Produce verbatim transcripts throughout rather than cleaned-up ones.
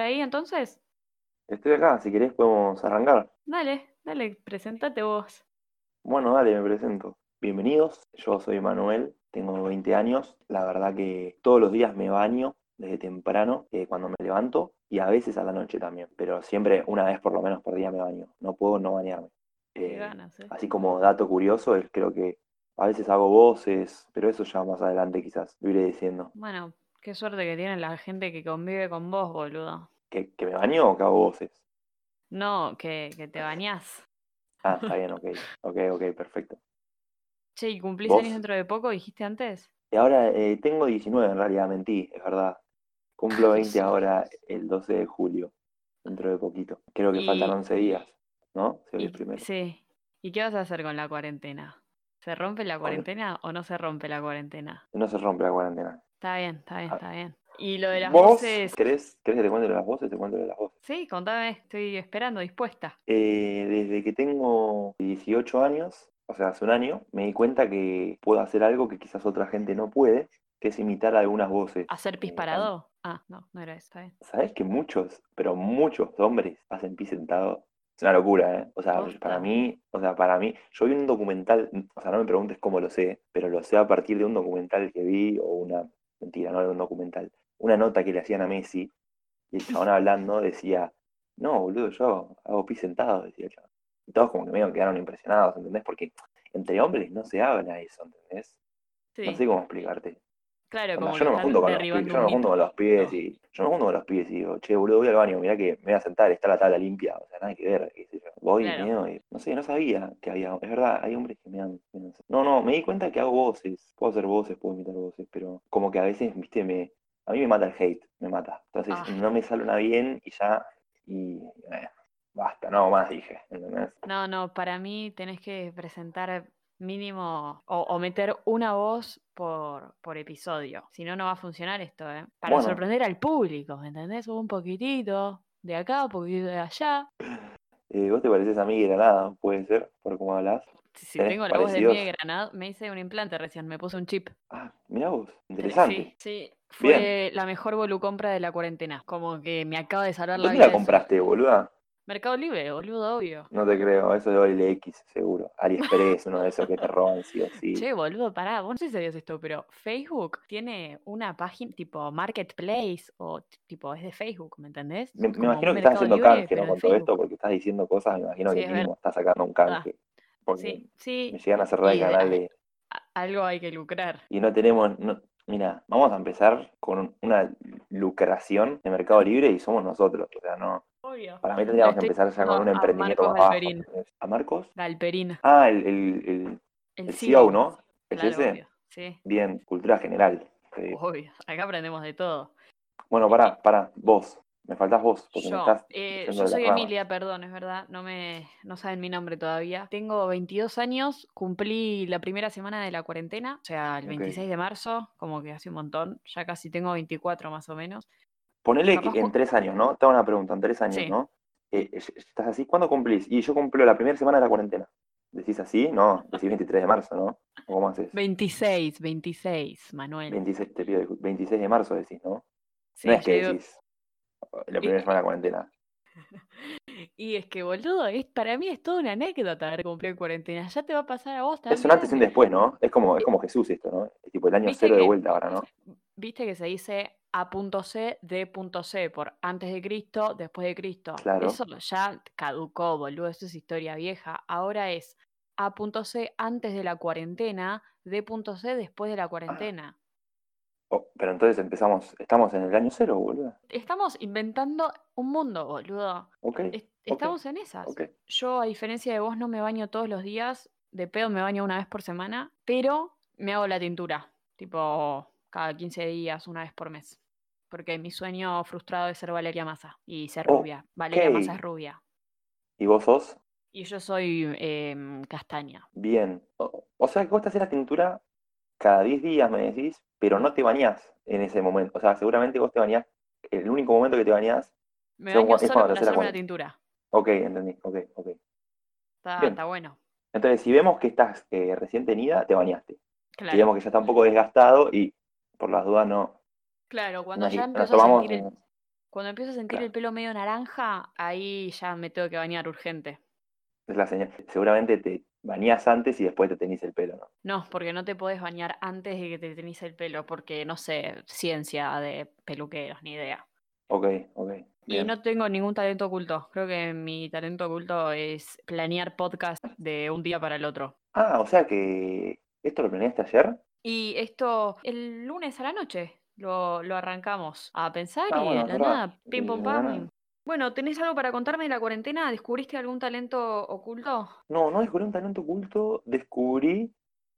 ahí entonces? Estoy acá, si querés podemos arrancar. Dale, dale, presentate vos. Bueno, dale, me presento. Bienvenidos, yo soy Manuel, tengo veinte años. La verdad que todos los días me baño desde temprano, eh, cuando me levanto, y a veces a la noche también, pero siempre una vez por lo menos por día me baño. No puedo no bañarme. Qué Eh, ganas, ¿eh? Así como dato curioso, es creo que a veces hago voces, pero eso ya más adelante quizás lo iré diciendo. Bueno, qué suerte que tiene la gente que convive con vos, boludo. ¿Que, que me baño o que hago voces? No, que, que te bañás. Ah, está bien, ok, ok, ok, perfecto. Che, ¿y cumplís años ¿Vos? dentro de poco, dijiste antes? Y ahora eh, tengo diecinueve en realidad, mentí, es verdad. Cumplo veinte ahora el doce de julio, dentro de poquito. Creo que faltan Y, once días, ¿no? Si hoy es y, primero. sí. ¿Y qué vas a hacer con la cuarentena? ¿Se rompe la Hoy cuarentena o no se rompe la cuarentena? no se rompe la cuarentena. Está bien, está bien, Ah, está bien. ¿Y lo de las ¿vos voces? querés, querés que te cuente de las voces? Te cuento de las voces. Sí, contame, estoy esperando, dispuesta. Eh, desde que tengo dieciocho años, o sea, hace un año, me di cuenta que puedo hacer algo que quizás otra gente no puede, que es imitar algunas voces. ¿Hacer pis Eh, tan- parado? Ah, no, no era eso, está bien. ¿Sabés que muchos, pero muchos hombres hacen pis sentado? Es una locura, ¿eh? O sea, para Posta. mí, o sea, para mí, yo vi un documental, o sea, no me preguntes cómo lo sé, pero lo sé a partir de un documental que vi, o una, mentira, no era un documental, una nota que le hacían a Messi, y el chabón hablando decía, no, boludo, yo hago pis sentado, decía el chabón. Y todos como que medio quedaron impresionados, ¿entendés? Porque entre hombres no se habla eso, ¿entendés? No Sí, sé cómo explicarte. claro, Onda, como yo que no me junto están con los pibes, derribando yo no un me junto mito. con los pibes y yo no me junto con los pibes y digo, che, boludo, voy al baño, mirá que me voy a sentar, está la tabla limpia, o sea, nada que ver, qué sé yo. Voy y Claro. meo y no sé, no sabía que había, es verdad, hay hombres que me dan, me dan- No, no, me di cuenta que hago voces, puedo hacer voces, puedo imitar voces, pero como que a veces, viste, me, a mí me mata el hate, me mata. Entonces Ah, no me sale una bien y ya, y eh, basta, no más dije, ¿entendés? no, no, para mí tenés que presentar mínimo o, o meter una voz por, por episodio. Si no, no va a funcionar esto, ¿eh? Para Bueno, sorprender al público, ¿me entendés? Un poquitito de acá, un poquitito de allá. eh, vos te pareces a mí de la nada, puede ser, por cómo hablas. Si, si ¿Tenés tengo la voz de parecidos? Miguel Granado, me hice un implante recién, me puse un chip. Ah, mirá vos, Tre- interesante. Sí, sí, Bien. fue la mejor volucompra de la cuarentena. Como que me acaba de salvar la ¿Dónde vida la eso. compraste, boluda? Mercado Libre, boludo, obvio. No te creo, eso de O L X, seguro. AliExpress, uno de esos que te roban sí o sí. Che, boludo, pará, vos no sé si sabías esto, pero Facebook tiene una página tipo Marketplace o t- tipo es de Facebook, ¿me entendés? Me, me Como un imagino que estás Mercado haciendo Libre, canje, ¿no? pero de Con todo Facebook. esto, porque estás diciendo cosas, me imagino Sí, que es verdad. mínimo estás sacando un canje. Porque Sí, me sí. llegan a cerrar el Y de- canal a- de... a- algo hay que lucrar. Y no tenemos... No, mira, vamos a empezar con una lucración de Mercado Libre y somos nosotros. O sea, no... Obvio. Para mí Lo tendríamos que estoy empezar ya con diciendo un a emprendimiento Marcos más bajo, Galperín. ¿entendés? ¿A Marcos? Galperín, Ah, el, el, el, el el C E O, C E O. ¿no? ¿Es Claro, ese? obvio. Sí, Bien, cultura general, te digo. obvio. Acá aprendemos de todo. Bueno, Eh, pará, pará, vos. Me faltás vos, porque me Yo, estás eh, yendo yo de las soy ramas. Emilia, perdón, es verdad, no me, no saben mi nombre todavía. Tengo veintidós años, cumplí la primera semana de la cuarentena, o sea, el Ok. veintiséis de marzo, como que hace un montón, ya casi tengo veinticuatro más o menos. Ponele que Capaz, en cu- tres años, ¿no? Te hago una pregunta, en tres años, sí, ¿no? Eh, eh, ¿estás así? ¿Cuándo cumplís? Y yo cumplo la primera semana de la cuarentena. ¿Decís así? No, decís veintitrés de marzo, ¿no? ¿O cómo haces? veintiséis, veintiséis, Manuel. veintiséis, te pido discul- veintiséis de marzo decís, ¿no? No Sí, es yo que digo, decís "Oh, la y, primera semana de la cuarentena. y es que boludo, es, para mí es toda una anécdota haber cumplido cuarentena, ya te va a pasar a vos Es un antes y un también. después, ¿no? Es como, es Eh, como Jesús esto, ¿no? Es tipo el año Viste cero de que vuelta ahora, ¿no? Viste que se dice A punto C, D punto C, por antes de Cristo, después de Cristo. Claro. Eso ya caducó, boludo, eso es historia vieja. Ahora es A punto C antes de la cuarentena, D punto C después de la Ah, cuarentena. oh, pero entonces empezamos, estamos en el año cero, boludo. Estamos inventando un mundo, boludo. Ok, Es- ok, Estamos en esas. ok. Yo, a diferencia de vos, no me baño todos los días. De pedo me baño una vez por semana, pero me hago la tintura. Tipo, cada quince días, una vez por mes. Porque mi sueño frustrado es ser Valeria Massa y ser rubia. Ok. Valeria Massa es rubia. ¿Y vos sos? Y yo soy em, castaña. Bien. O, o sea que vos te haces la tintura cada diez días, me decís, pero no te bañás en ese momento. O sea, seguramente vos te bañás, el único momento que te bañás Me son baño cua- es solo cuando te para haces la hacerme la cuarentena. tintura. Ok, entendí. Ok, ok. Está, Bien. está bueno. Entonces, si vemos que estás eh, recién tenida, te bañaste. Si Claro. vemos que ya está un poco desgastado y por las dudas no, Claro, cuando nos, ya nos empiezo a tomamos. sentir el, Cuando empiezo a sentir el Claro, pelo medio naranja, ahí ya me tengo que bañar urgente. es la señal. Seguramente te bañás antes y después te tenís el pelo, ¿no? No, porque no te podés bañar antes de que te tenís el pelo, porque no sé, ciencia de peluqueros, ni idea. Ok, ok, Y bien. no tengo ningún talento oculto. Creo que mi talento oculto es planear podcast de un día para el otro. Ah, o sea que esto lo planeaste ayer. Y esto, el lunes a la noche lo, lo arrancamos a pensar Ah, y de bueno, es la verdad. nada, pim Y pum de la pam. nada. Bueno, ¿tenés algo para contarme de la cuarentena? ¿Descubriste algún talento oculto? No, no descubrí un talento oculto, descubrí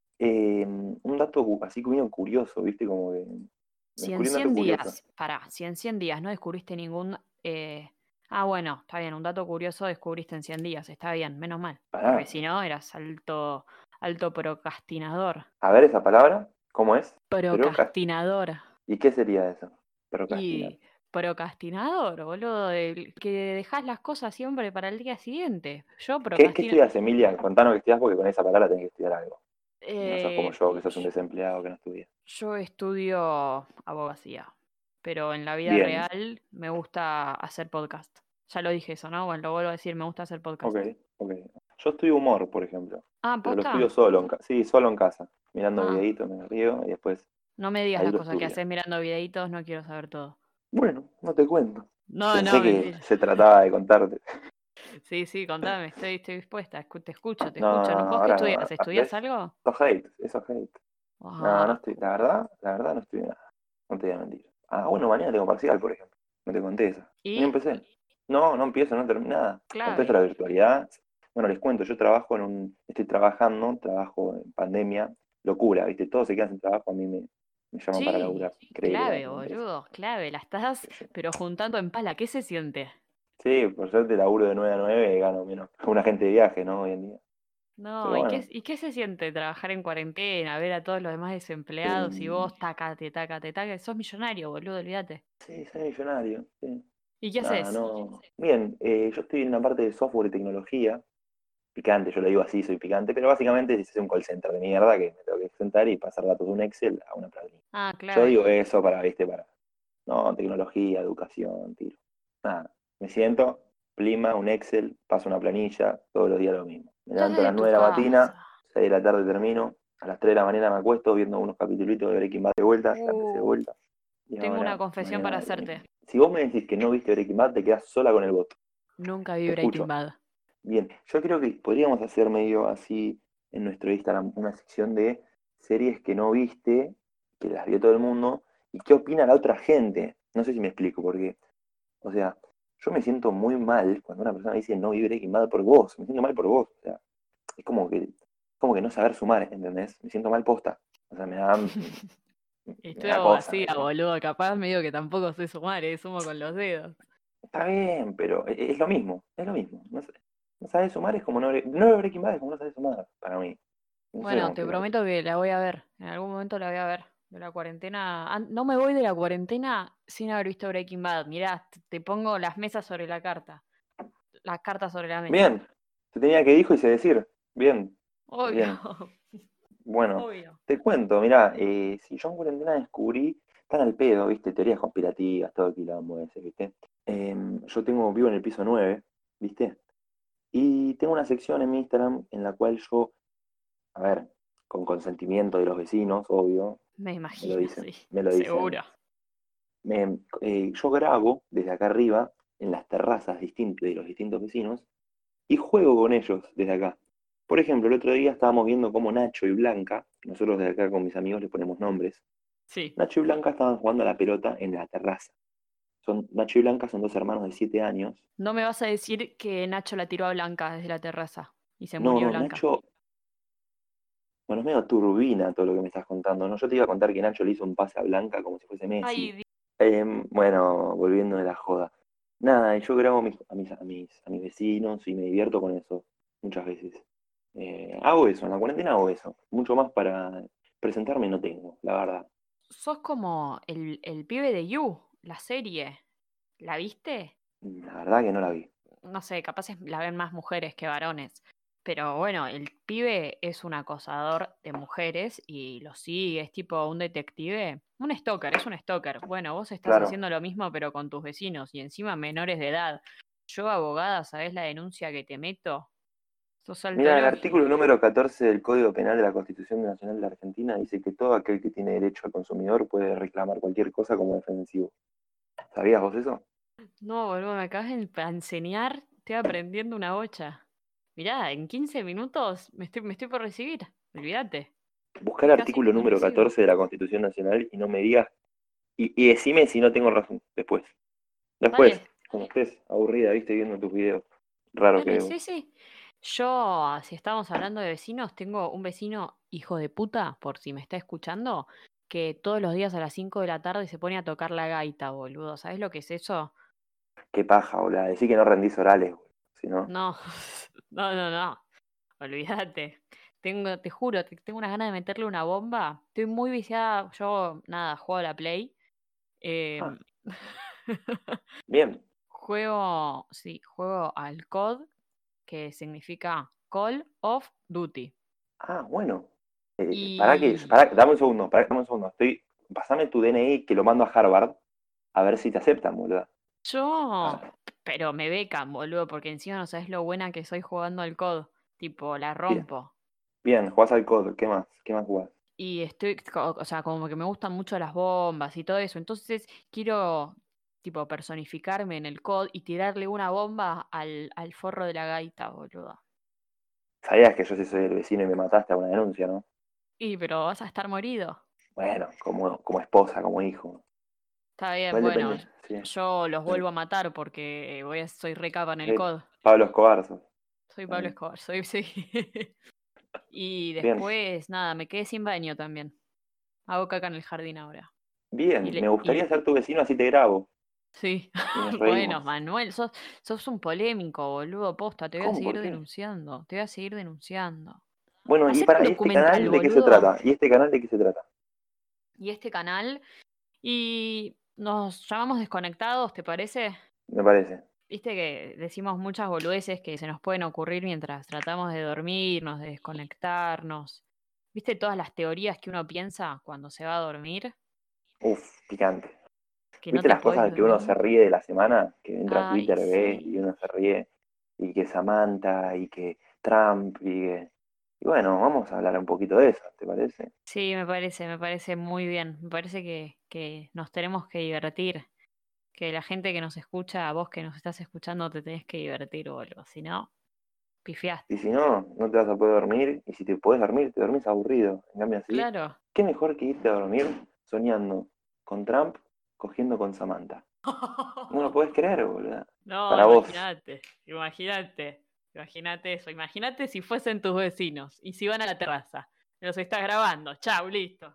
eh, un dato cu- así medio curioso, ¿viste? Como que Si en descubrí un dato cien curioso. días, pará, si en cien días no descubriste ningún... eh, Ah, bueno, está bien, un dato curioso descubriste en cien días, está bien, menos mal. Porque Pará, si no, eras alto, alto procrastinador. a ver esa palabra, ¿cómo es? Procrast- Procrastinador. ¿Y qué sería eso? Procrastinar. Y procrastinador, boludo, del que dejas las cosas siempre para el día siguiente. Yo ¿Qué, qué procrastino. estudias, Emilia? Contanos que estudias porque con esa palabra tenés que estudiar algo. No sos como eh, yo, que sos un desempleado que no estudia. yo estudio abogacía, pero en la vida Bien, real me gusta hacer podcast. Ya lo dije eso, ¿no? Bueno, lo vuelvo a decir, me gusta hacer ok, podcast. ok. Yo estudio humor, por ejemplo, Ah, pero lo estudio ¿posta? solo, en ca- sí, solo en casa, mirando Ah, videitos, me río y después no me digas ahí las lo cosas que estudio. haces mirando videitos, no quiero saber todo. Bueno, no te cuento. No, no, Pensé que mentira. se trataba de contarte. Sí, sí, contame, estoy, estoy dispuesta, escu- te escucho, te No, escucho. no, ¿No? no, ¿Vos qué ahora, estudias? ah, ¿Estudias ¿ves? algo? Eso hate, eso hate. No, no Ah, estoy, la verdad, la verdad no estoy nada. No te voy a mentir. Ah, bueno, mañana tengo parcial, por ejemplo. No te conté eso. Ni ¿y? empecé. No, no empiezo, no termino nada. Con toda esta Clave. la virtualidad. Bueno, les cuento, yo trabajo en un, estoy trabajando, trabajo en pandemia, locura, ¿viste? Todos se quedan sin trabajo, a mí me, me llaman para Sí, laburar. Increíble la, clave, la empresa. boludo, clave. La estás, Sí, sí. pero juntando en pala. ¿Qué se siente? Sí, por suerte laburo de nueve a nueve y gano menos. Un agente de viaje, ¿no? Hoy en día. No, Pero ¿y qué, bueno, y qué se siente trabajar en cuarentena, ver a todos los demás desempleados y eh, vos, tácate, tácate, tácate? Sos millonario, boludo, olvídate. sí, soy millonario. Sí. ¿Y qué Nada, haces? no. Bien, eh, yo estoy en la parte de software y tecnología. Picante, yo lo digo así, soy picante, pero básicamente es un call center de mierda que me tengo que sentar y pasar datos de un Excel a una planilla. Ah, Yo clave. digo eso para, viste, para, no, tecnología, educación, tiro. Nada, me siento, plima, un Excel, paso una planilla, todos los días lo mismo. Me Estás levanto a desde las tu nueve de la mañana, casa. seis de la tarde termino, a las tres de la mañana me acuesto viendo unos capítulos de Breaking Bad de vuelta, ya empecé de Uh, vuelta, y tengo una ahora confesión para mañana lo mismo. hacerte. Si vos me decís que no viste Breaking Bad, te quedás sola con el voto. Nunca vi Te Breaking escucho. Bad. Bien, yo creo que podríamos hacer medio así en nuestro Instagram una sección de series que no viste, que las vio todo el mundo, y qué opina la otra gente. No sé si me explico, porque, o sea, yo me siento muy mal cuando una persona dice no vi Breaking Bad por vos, me siento mal por vos. O sea, es como que, como que no saber sumar, ¿entendés? Me siento mal posta. O sea, me da, me Estoy da cosa, abogacía, ¿viste? boludo. Capaz me digo que tampoco sé sumar, eh, sumo con los dedos. Está bien, pero e- e, es lo mismo, es lo mismo. No, sé- no sabes sumar es como no, ver- no ver Breaking Bad es como no sabes sumar, para mí. No sé Bueno, cómo te explicarte. prometo que la voy a ver. En algún momento la voy a ver. De la cuarentena. An- No me voy de la cuarentena sin haber visto Breaking Bad. Mirá, t- te pongo las mesas sobre la carta. Las cartas sobre la mesa. Bien, se tenía que dijo y se decir. Bien, bien. Obvio. Bueno, Obvio. te cuento, mirá, eh, si yo en cuarentena descubrí, tan al pedo, ¿viste? Teorías conspirativas, todo quilombo ese, ¿viste? Em, yo tengo, vivo en el piso nueve, ¿viste? Y tengo una sección en mi Instagram en la cual yo, a ver, con consentimiento de los vecinos, obvio, Me me lo imagino, dicen, sí. me lo dicen, Seguro. me- eh, yo grabo desde acá arriba, en las terrazas distintas de los distintos vecinos, y juego con ellos desde acá. Por ejemplo, el otro día estábamos viendo cómo Nacho y Blanca, nosotros desde acá con mis amigos les ponemos nombres, Sí. Nacho y Blanca estaban jugando a la pelota en la terraza. Son, Nacho y Blanca son dos hermanos de siete años. No me vas a decir que Nacho la tiró a Blanca desde la terraza y se No, murió no, Blanca. Nacho, bueno, es medio turbina todo lo que me estás contando, ¿no? Yo te iba a contar que Nacho le hizo un pase a Blanca como si fuese Messi. Ay, Di- Em, bueno, volviendo de la joda. Nada, y yo grabo mis- a, mis, a, mis, a mis vecinos y me divierto con eso muchas veces. Eh, hago eso, en la cuarentena hago eso. Mucho más para presentarme no tengo, la verdad. sos como el, el pibe de You, la serie. ¿La viste? La verdad que no la vi. No sé, capaz es- la ven más mujeres que varones. Pero bueno, el pibe es un acosador de mujeres y lo sigue, es tipo un detective, un stalker, es un stalker. Bueno, vos estás Claro. haciendo lo mismo pero con tus vecinos y encima menores de edad. Yo, abogada, ¿sabés la denuncia que te meto? Sos alto Mira, el elogio. artículo número catorce del Código Penal de la Constitución Nacional de la Argentina dice que todo aquel que tiene derecho al consumidor puede reclamar cualquier cosa como defensivo. ¿Sabías vos eso? No, boludo, me acabas de pa- enseñar, estoy aprendiendo una bocha. Mirá, en quince minutos me estoy, me estoy por recibir, olvídate. Busca el Estoy casi artículo que me número recibo. catorce de la Constitución Nacional y no me digas, y, y decime si no tengo razón después. Después, Dale, cuando estés aburrida, viste, viendo tus videos raros que dale, veo. sí, sí. Yo, si estamos hablando de vecinos, tengo un vecino hijo de puta, por si me está escuchando, que todos los días a las cinco de la tarde se pone a tocar la gaita, boludo. ¿Sabes lo que es eso? Qué paja, boludo. Decí que no rendís orales, boludo. Si no, No, no, no, no. Olvídate. Tengo, te juro, te- tengo unas ganas de meterle una bomba. Estoy muy viciada. Yo, nada, juego a la Play. ah, em, bien. juego, sí, juego al C O D, que significa Call of Duty. Ah, bueno. Eh, pará que, Y pará, dame un segundo, pará, dame un segundo. Estoy, pasame tu D N I que lo mando a Harvard a ver si te aceptan, boludo. yo, Ah, pero me becan, boludo, porque encima no sabes lo buena que soy jugando al C O D. Tipo, la bien, rompo. bien, jugás al C O D, ¿qué más? ¿Qué más jugás? Y estoy, co- o sea, como que me gustan mucho las bombas y todo eso. Entonces quiero, tipo, personificarme en el C O D y tirarle una bomba al, al forro de la gaita, boludo. Sabías que yo sí soy el vecino y me mataste a una denuncia, ¿no? Y, pero vas a estar morido. Bueno, como, como esposa, como hijo. Está bien, Igual bueno, depende, sí. yo los Sí, vuelvo a matar porque voy a, soy recapa en el sí. C O D. Pablo Escobar, sos, Soy Pablo también. Escobar, soy, sí. Y Bien, después, nada, me quedé sin baño también. Hago caca en el jardín ahora. Y bien, me le, gustaría y ser tu vecino, así te grabo sí. y nos Bueno, reímos. Manuel, sos, sos un polémico, boludo, posta. Te voy a ¿Cómo? ¿Por seguir qué? denunciando. Te voy a seguir denunciando. Bueno, y Hacete un para, ¿y este documental, canal de qué se boludo. trata? ¿Y este canal de qué se trata? Y este canal. Y nos llamamos desconectados, ¿te parece? Me parece. Viste que decimos muchas boludeces que se nos pueden ocurrir mientras tratamos de dormirnos, de desconectarnos. ¿Viste todas las teorías que uno piensa cuando se va a dormir? Uf, picante. Que no ¿Viste te las podés cosas que uno se dormir. ríe de la semana? Que entra a Ay, Twitter, ve y sí. uno se ríe. Y que Samantha, y que Trump, y que... Y bueno, vamos a hablar un poquito de eso, ¿te parece? Sí, me parece, me parece muy bien. Me parece que, que nos tenemos que divertir. Que la gente que nos escucha, vos que nos estás escuchando, te tenés que divertir, boludo. Si no, Y pifiaste. si no, no te vas a poder dormir. Y si te puedes dormir, te dormís aburrido. En cambio así, Claro. ¿qué mejor que irte a dormir soñando con Trump cogiendo con Samantha? No lo podés creer, boludo. No, Para vos. imagínate, imagínate, imagínate eso. Imagínate si fuesen tus vecinos y si van a la terraza. Los estás grabando. Chau, listo.